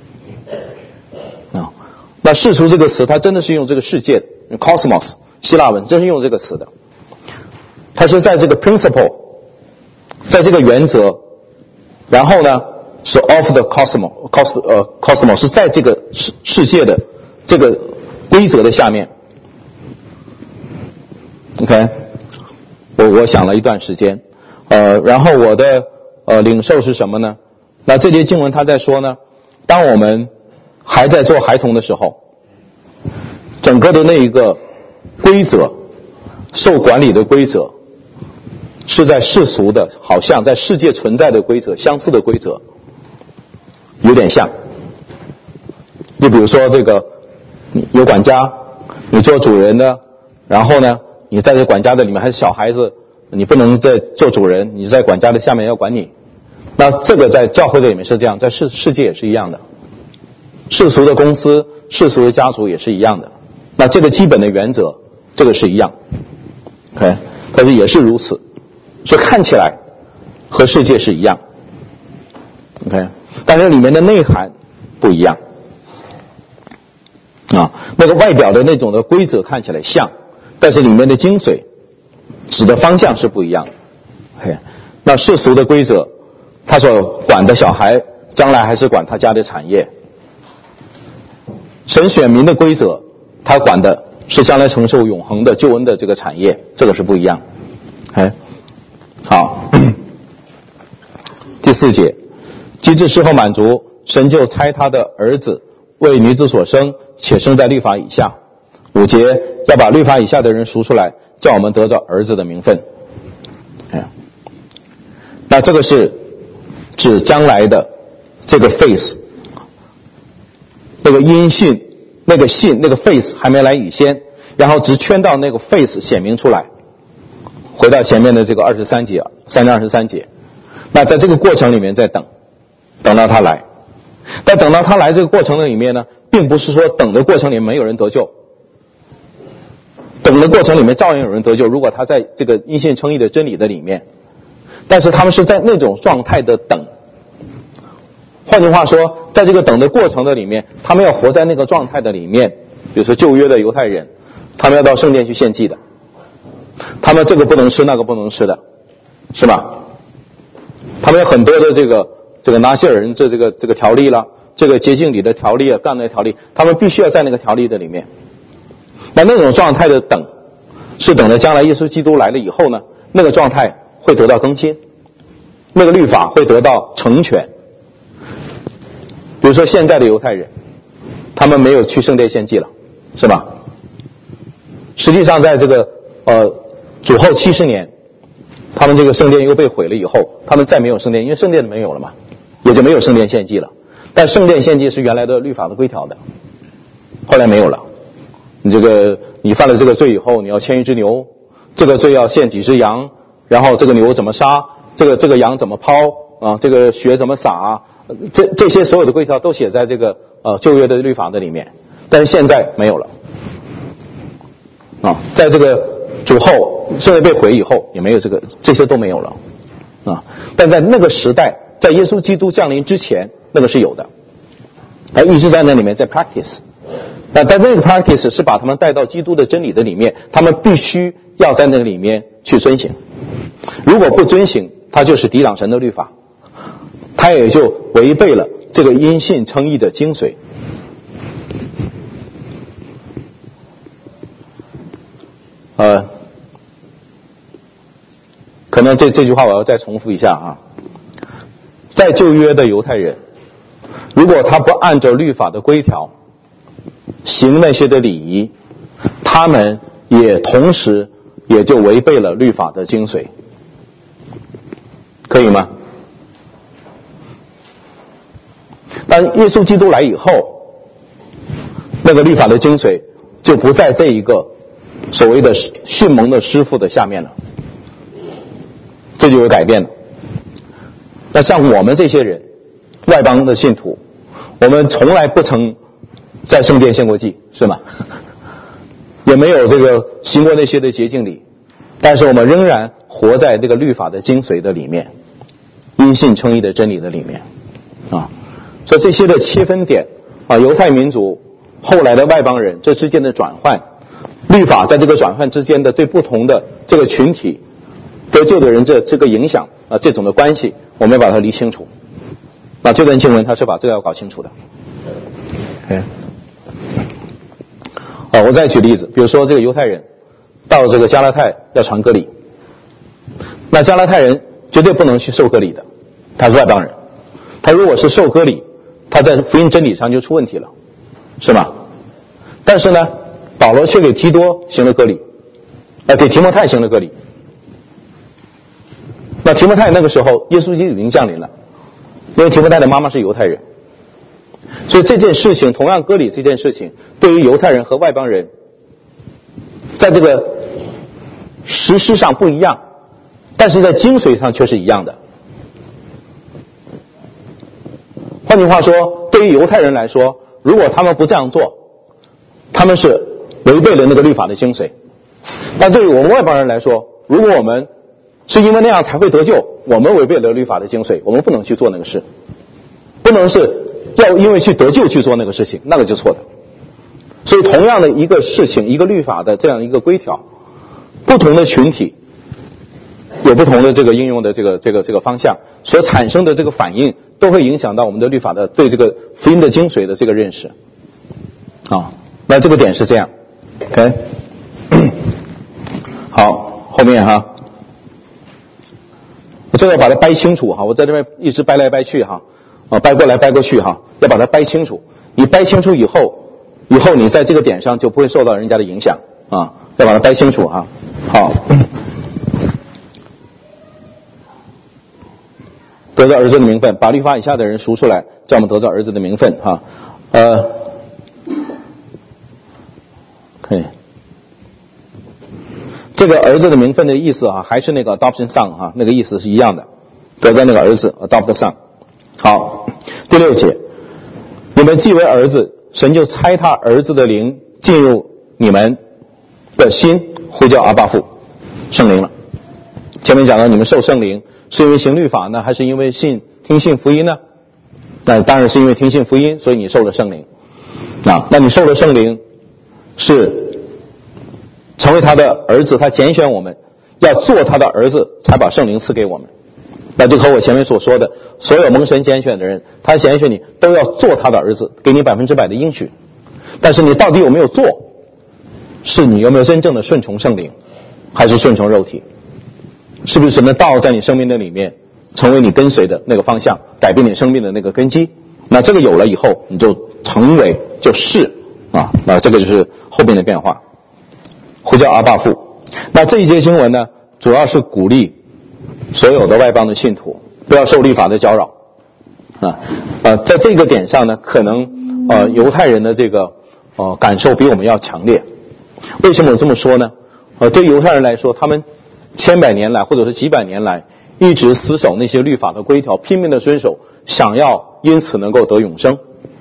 啊，那世俗这个词，它真的是用这个世界的 cosmos 希腊文，真是用这个词的。它是在这个 principle， 在这个原则，然后呢是 of the cosmos cos 呃 cosmos 是在这个世世界的这个规则的下面。OK， 我我想了一段时间，呃，然后我的呃领受是什么呢？那这节经文他在说呢，当我们还在做孩童的时候，整个的那一个规则，受管理的规则，是在世俗的，好像在世界存在的规则，相似的规则，有点像。就比如说这个，有管家，你做主人的，然后呢， 你在这管家的里面还是小孩子，你不能再做主人，你在管家的下面要管你。那这个在教会的里面是这样，在世世界也是一样的，世俗的公司、世俗的家族也是一样的。那这个基本的原则，这个是一样 ，OK， 但是也是如此，所以看起来和世界是一样 ，OK， 但是里面的内涵不一样啊，那个外表的那种的规则看起来像，但是里面的精髓指的方向是不一样的。OK， 那世俗的规则，他所管的小孩将来还是管他家的产业。神选民的规则，他管的是将来承受永恒的救恩的这个产业，这个是不一样。哎，好，第四节，机制事后满足，神就差他的儿子为女子所生，且生在律法以下。五节，要把律法以下的人赎出来，叫我们得着儿子的名分。哎，那这个是指将来的这个 face， 那个因信，那个信，那个 face 还没来以先，然后只圈到那个 face 显明出来。回到前面的这个二十三节，三章二十三节，那在这个过程里面在等，等到他来。但等到他来这个过程的里面呢，并不是说等的过程里面没有人得救，等的过程里面照样有人得救，如果他在这个因信称义的真理的里面，但是他们是在那种状态的等。换句话说，在这个等的过程的里面，他们要活在那个状态的里面。比如说旧约的犹太人，他们要到圣殿去献祭的，他们这个不能吃，那个不能吃的，是吧？他们有很多的这个这个拿西尔人这这个这个条例了，这个洁净礼的条例啊，干的条例，他们必须要在那个条例的里面。那那种状态的等，是等着将来耶稣基督来了以后呢，那个状态会得到更新，那个律法会得到成全。比如说现在的犹太人，他们没有去圣殿献祭了，是吧？实际上在这个呃主后七十年，他们这个圣殿又被毁了以后，他们再没有圣殿，因为圣殿没有了嘛，也就没有圣殿献祭了。但圣殿献祭是原来的律法的规条的，后来没有了。你这个你犯了这个罪以后，你要牵一只牛，这个罪要献几只羊，然后这个牛怎么杀，这个这个羊怎么剖啊，这个血怎么洒，这这些所有的规条都写在这个呃旧约的律法的里面，但是现在没有了啊，在这个主后圣殿被毁以后也没有这个，这些都没有了啊。但在那个时代，在耶稣基督降临之前，那个是有的，他一直在那里面在 practice。那在那个 practice 是把他们带到基督的真理的里面，他们必须要在那个里面去遵行。如果不遵行，他就是抵挡神的律法，他也就违背了这个因信称义的精髓。呃，可能这这句话我要再重复一下啊，在旧约的犹太人，如果他不按照律法的规条行那些的礼仪，他们也同时也就违背了律法的精髓，可以吗？但耶稣基督来以后，那个律法的精髓就不在这一个所谓的训蒙的师傅的下面了，这就有改变了。那像我们这些人，外邦的信徒，我们从来不曾在圣殿献过祭，是吗？也没有这个行过那些的洁净礼，但是我们仍然活在这个律法的精髓的里面，因信称义的真理的里面啊。所以这些的切分点啊，犹太民族后来的外邦人这之间的转换，律法在这个转换之间的对不同的这个群体得救的人这这个影响啊，这种的关系，我们要把它理清楚。那这段经文它是把这个要搞清楚的。OK。啊，我再举例子，比如说这个犹太人到这个加拉太要传割礼，那加拉太人绝对不能去受割礼的，他是外邦人，他如果是受割礼，他在福音真理上就出问题了，是吧？但是呢，保罗却给提多行了割礼，呃，给提摩太行了割礼。那提摩太那个时候，耶稣基督已经降临了，因为提摩太的妈妈是犹太人。所以这件事情，同样割礼这件事情，对于犹太人和外邦人，在这个实施上不一样，但是在精髓上却是一样的。换句话说，对于犹太人来说，如果他们不这样做，他们是违背了那个律法的精髓。但对于我们外邦人来说，如果我们是因为那样才会得救，我们违背了律法的精髓，我们不能去做那个事，不能是要因为去得救去做那个事情，那个就错的。所以同样的一个事情，一个律法的这样一个规条，不同的群体有不同的这个应用的这个这个这个方向，所产生的这个反应都会影响到我们的律法的对这个福音的精髓的这个认识啊。那这个点是这样 OK 好，后面哈我这个把它掰清楚哈，我在这边一直掰来掰去哈，啊掰过来掰过去哈，要把它掰清楚。你掰清楚以后，以后你在这个点上就不会受到人家的影响啊，要把它掰清楚哈。好，得到儿子的名分，把律法以下的人赎出来，叫我们得到儿子的名分哈。呃，可以。这个儿子的名分的意思啊，还是那个 adoption son 哈，那个意思是一样的，得到那个儿子 adopt son。好，第六节，你们既为儿子，神就差他儿子的灵进入你们的心，呼叫阿爸父，圣灵了。前面讲到你们受圣灵是因为行律法呢，还是因为信听信福音呢？那当然是因为听信福音，所以你受了圣灵啊。那你受了圣灵是成为他的儿子，他拣选我们要做他的儿子，才把圣灵赐给我们。那就和我前面所说的，所有蒙神拣选的人，他拣选你都要做他的儿子，给你百分之百的应许。但是你到底有没有做，是你有没有真正的顺从圣灵，还是顺从肉体？是不是神的道在你生命的里面成为你跟随的那个方向，改变你生命的那个根基？那这个有了以后，你就成为就是啊，那这个就是后边的变化。呼叫阿爸父。那这一节经文呢，主要是鼓励所有的外邦的信徒不要受律法的搅扰啊。呃，在这个点上呢，可能呃犹太人的这个呃感受比我们要强烈。为什么我这么说呢？呃，对犹太人来说，他们千百年来或者是几百年来一直死守那些律法的规条，拼命的遵守，想要因此能够得永生。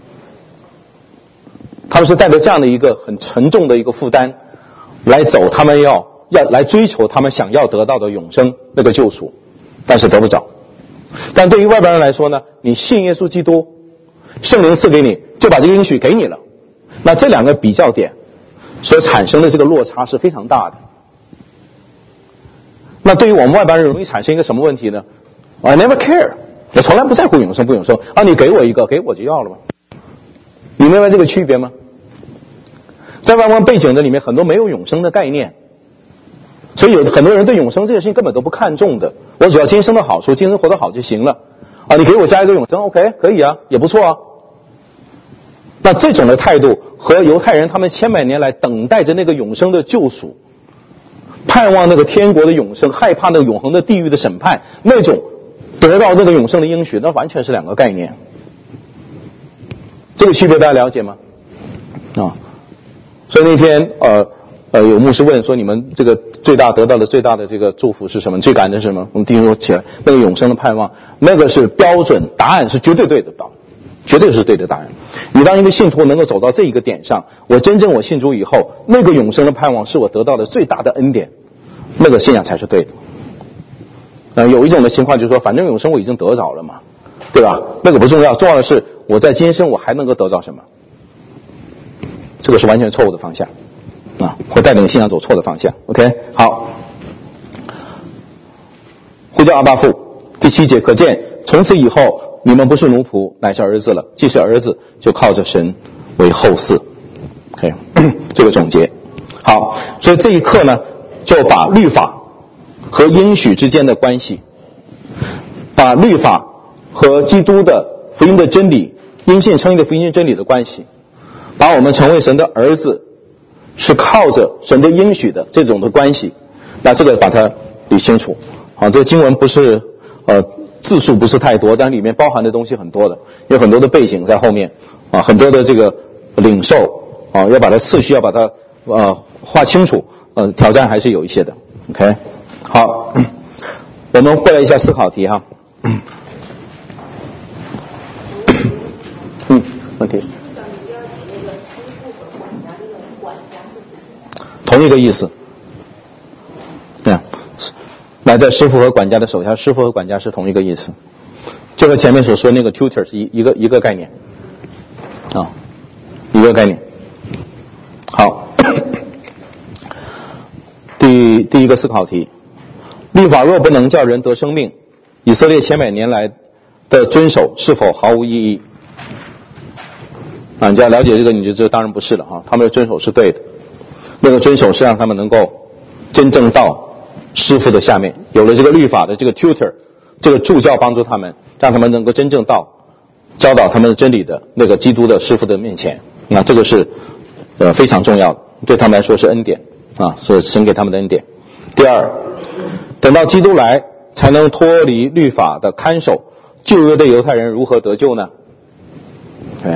他们是带着这样的一个很沉重的一个负担来走，他们要要来追求他们想要得到的永生那个救赎，但是得不着。但对于外邦人来说呢，你信耶稣基督，圣灵赐给你，就把这个应许给你了。那这两个比较点所产生的这个落差是非常大的。那对于我们外邦人容易产生一个什么问题呢？ I never care， 我从来不在乎永生不永生啊，你给我一个，给我就要了吗？你明白这个区别吗？在外邦背景的里面，很多没有永生的概念，所以有很多人对永生这件事情根本都不看重的。我只要今生的好处，今生活得好就行了啊！你给我加一个永生 ，OK， 可以啊，也不错啊。那这种的态度和犹太人他们千百年来等待着那个永生的救赎，盼望那个天国的永生，害怕那个永恒的地狱的审判，那种得到那个永生的应许，那完全是两个概念。这个区别大家了解吗？啊，所以那天呃呃有牧师问说，你们这个最大得到的最大的这个祝福是什么？最感恩的是什么？我们弟兄说起来，那个永生的盼望，那个是标准答案，是绝对对的答案，绝对是对的答案。你当一个信徒能够走到这一个点上，我真正我信主以后，那个永生的盼望是我得到的最大的恩典，那个信仰才是对的。呃，有一种的情况就是说，反正永生我已经得着了嘛，对吧？那个不重要，重要的是我在今生我还能够得到什么。这个是完全错误的方向啊，会带领信仰走错的方向。 OK， 好，呼叫阿爸父。第七节，可见从此以后你们不是奴仆，乃是儿子了，既是儿子，就靠着神为后嗣。 OK， 这个总结好。所以这一课呢，就把律法和应许之间的关系，把律法和基督的福音的真理，因信称义的福音真理的关系，把我们成为神的儿子是靠着神的应许的这种的关系，那这个把它理清楚。好，这个经文不是呃字数不是太多，但里面包含的东西很多的，有很多的背景在后面啊，很多的这个领受啊，要把它次序要把它呃画清楚，呃挑战还是有一些的。 OK， 好，我们过来一下思考题哈。嗯 ，OK。同一个意思。对啊，那在师傅和管家的手下，师傅和管家是同一个意思，就和前面所说那个 tutor 是一一个一个概念啊，一个概念。好，第第一个思考题：律法若不能叫人得生命，以色列千百年来的遵守是否毫无意义？啊，你就要了解这个，你就知道当然不是了哈，他们的遵守是对的，那个遵守是让他们能够真正到师傅的下面，有了这个律法的这个 tutor， 这个助教帮助他们，让他们能够真正到教导他们真理的那个基督的师傅的面前。那这个是呃非常重要的，对他们来说是恩典啊，是神给他们的恩典。第二，等到基督来，才能脱离律法的看守，旧约的犹太人如何得救呢？对，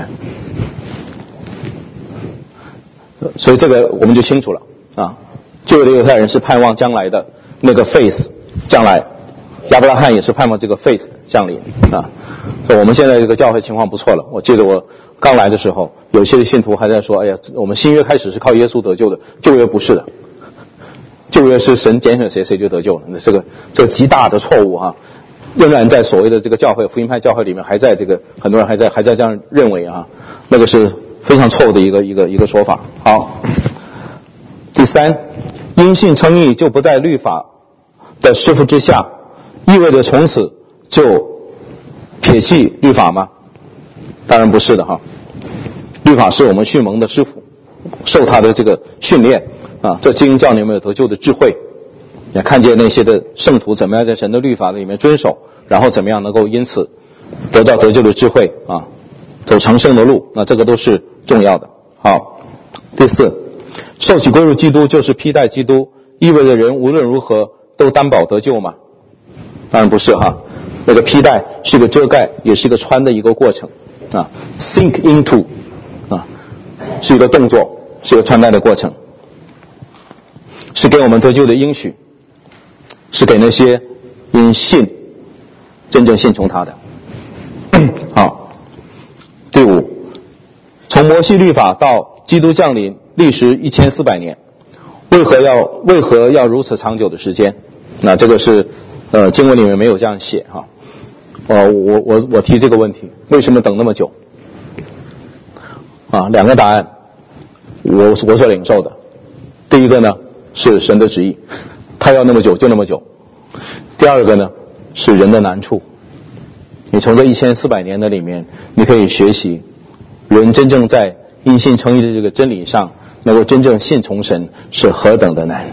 所以这个我们就清楚了啊。旧约的犹太人是盼望将来的那个 faith 将来，亚伯拉罕也是盼望这个 faith 降临啊。所以我们现在这个教会情况不错了。我记得我刚来的时候，有些信徒还在说：“哎呀，我们新约开始是靠耶稣得救的，旧约不是的。旧约是神拣选谁谁就得救了。”那这个这个极大的错误哈、啊，仍然在所谓的这个教会福音派教会里面还在这个很多人还在还在这样认为啊，那个是非常错误的一个一个一个说法。好，第三，因信称义就不在律法的师傅之下，意味着从此就撇弃律法吗？当然不是的哈。律法是我们训蒙的师傅，受他的这个训练啊，这经教你们有得救的智慧，也看见那些的圣徒怎么样在神的律法里面遵守，然后怎么样能够因此得到得救的智慧啊，走成圣的路，那这个都是重要的。好，第四，受洗归入基督就是披戴基督，意味着人无论如何都担保得救吗？当然不是哈，那个披戴是一个遮盖，也是一个穿的一个过程啊 ，sink into 啊，是一个动作，是一个穿戴的过程，是给我们得救的应许，是给那些因信真正信从他的。好，第五，从摩西律法到基督降临，历时一千四百年，为何要为何要如此长久的时间？那这个是呃经文里面没有这样写哈。呃，我我我提这个问题，为什么等那么久？啊，两个答案，我我所领受的。第一个呢是神的旨意，他要那么久就那么久。第二个呢是人的难处。你从这一千四百年的里面，你可以学习人真正在因信称义的这个真理上，能够真正信从神是何等的难，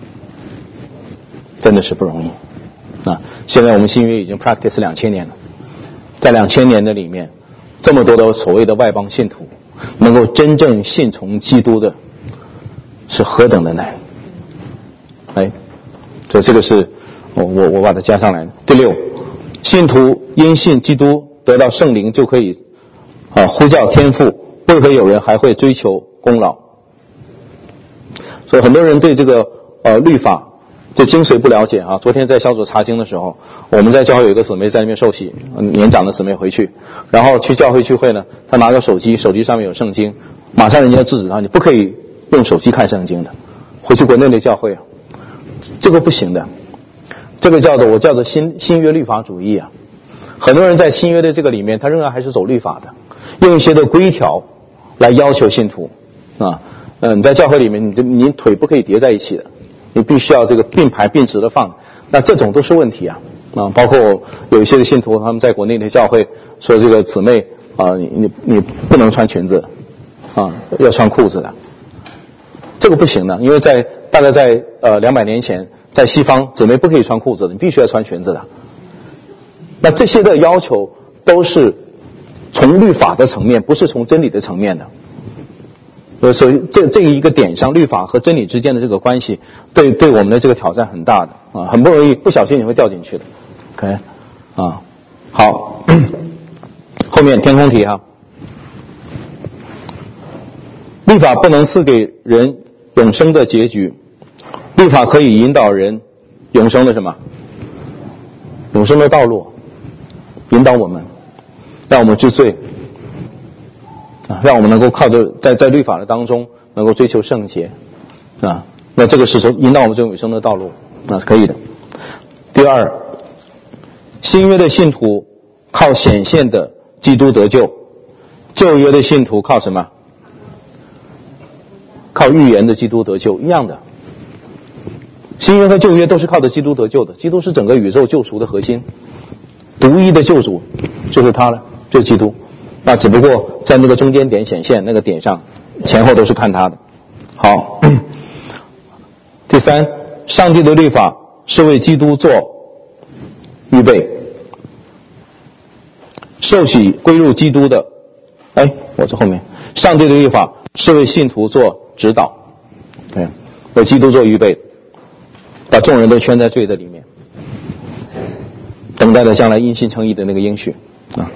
真的是不容易。啊，现在我们新约已经 practice 两千年了，在两千年的里面，这么多的所谓的外邦信徒，能够真正信从基督的，是何等的难。哎，所以这个是我我我把它加上来。第六，信徒因信基督得到圣灵就可以啊呼叫天父，为何有人还会追求功劳？所以很多人对这个呃律法这精髓不了解啊。昨天在小组查经的时候，我们在教会有一个姊妹在那边受洗，年长的姊妹回去，然后去教会聚会呢，她拿着手机，手机上面有圣经，马上人家制止她，你不可以用手机看圣经的，回去国内的教会啊，这个不行的，这个叫做我叫做新新约律法主义啊。很多人在新约的这个里面，他仍然还是走律法的，用一些的规条来要求信徒啊。嗯，你在教会里面，你这你腿不可以叠在一起的，你必须要这个并排并直的放，那这种都是问题啊啊！包括有一些的信徒，他们在国内的教会说，这个姊妹啊，你你你不能穿裙子啊，要穿裤子的，这个不行的，因为在大概在呃两百年前，在西方姊妹不可以穿裤子的，你必须要穿裙子的。那这些的要求都是从律法的层面，不是从真理的层面的。所以这这一个点上，律法和真理之间的这个关系，对对我们的这个挑战很大的啊，很不容易，不小心你会掉进去的。OK， 啊，好，后面填空题哈，律法不能赐给人永生的结局， 律法可以引导人永生的什么？永生的道路，引导我们，让我们知罪啊，让我们能够靠着在在律法的当中能够追求圣洁啊，那这个是引导我们这种永生的道路，那是可以的。第二，新约的信徒靠显现的基督得救，旧约的信徒靠什么？靠预言的基督得救，一样的。新约和旧约都是靠着基督得救的，基督是整个宇宙救赎的核心，独一的救主就是他了，就是基督。那只不过在那个中间点显现，那个点上前后都是看他的。好，第三，上帝的律法是为基督做预备，受洗归入基督的，哎，我这后面，上帝的律法是为信徒做指导，对，为基督做预备，把众人都圈在罪的里面，等待着将来因信称义的那个应许啊。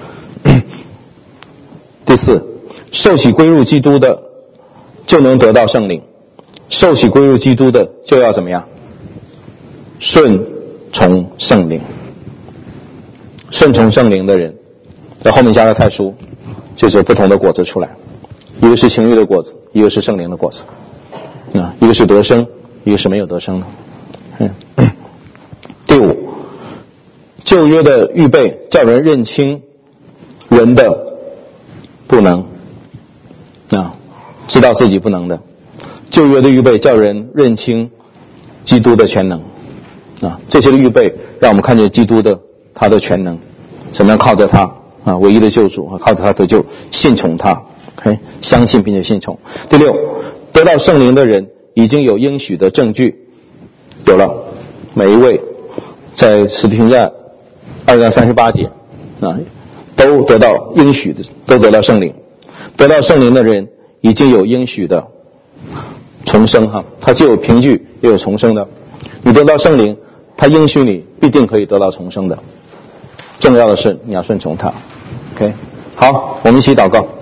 第四，受洗归入基督的就能得到圣灵，受洗归入基督的就要怎么样？顺从圣灵。顺从圣灵的人，在后面加了太书，就是有不同的果子出来，一个是情欲的果子，一个是圣灵的果子啊，一个是得生，一个是没有得生的。嗯。第五，旧约的预备叫人认清人的不能啊，知道自己不能的。旧约的预备叫人认清基督的全能啊，这些的预备让我们看见基督的他的全能，怎么样靠着他啊，唯一的救主，靠着他得救，信从他， okay? 相信并且信从。第六，得到圣灵的人已经有应许的证据，有了，每一位在使徒行传二章三十八节啊，都得到应许的，都得到圣灵。得到圣灵的人已经有应许的重生哈，他既有凭据也有重生的。你得到圣灵，他应许你必定可以得到重生的。重要的是你要顺从他。OK， 好，我们一起祷告。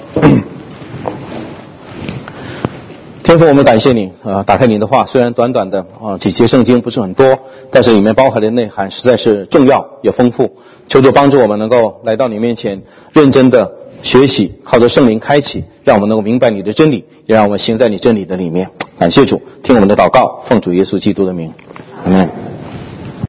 天父，我们感谢你啊、呃！打开你的话，虽然短短的啊、呃、几节圣经不是很多，但是里面包含的内涵实在是重要也丰富。求主帮助我们能够来到你面前，认真的学习，靠着圣灵开启，让我们能够明白你的真理，也让我们行在你真理的里面。感谢主，听我们的祷告，奉主耶稣基督的名，阿们。